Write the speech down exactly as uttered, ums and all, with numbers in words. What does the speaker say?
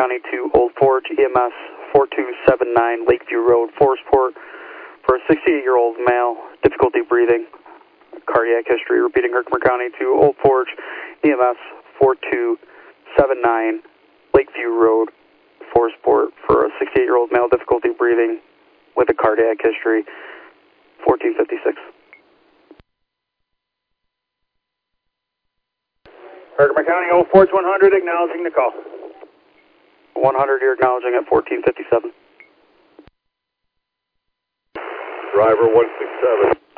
County to Old Forge, E M S four two seven nine, Lakeview Road, Forestport, for a sixty-eight-year-old male, difficulty breathing, cardiac history. Repeating, Herkimer County to Old Forge, E M S four two seven nine, Lakeview Road, Forestport, for a sixty-eight-year-old male, difficulty breathing, with a cardiac history, fourteen fifty-six. Herkimer County, Old Forge one hundred, acknowledging the call. one hundred, you're acknowledging at fourteen fifty-seven. Driver one six seven.